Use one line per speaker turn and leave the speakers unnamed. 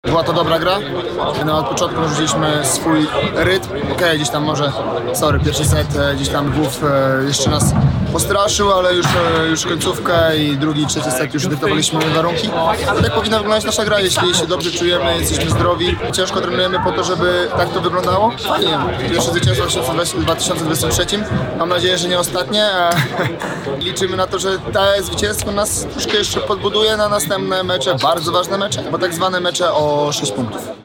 Była to dobra gra. No, od początku rzuciliśmy swój rytm. Gdzieś tam może, pierwszy set gdzieś tam Wów jeszcze nas postraszył, ale już końcówkę i drugi, trzeci set już dyktowaliśmy warunki. Tak powinna wyglądać nasza gra, jeśli się dobrze czujemy, jesteśmy zdrowi. Ciężko trenujemy po to, żeby tak to wyglądało. Fajnie, pierwsze zwycięstwo w 2023. Mam nadzieję, że nie ostatnie. Liczymy na to, że to zwycięstwo nas troszkę jeszcze podbuduje na następne mecze, bardzo ważne mecze, bo tak zwane mecze o 6 punktów.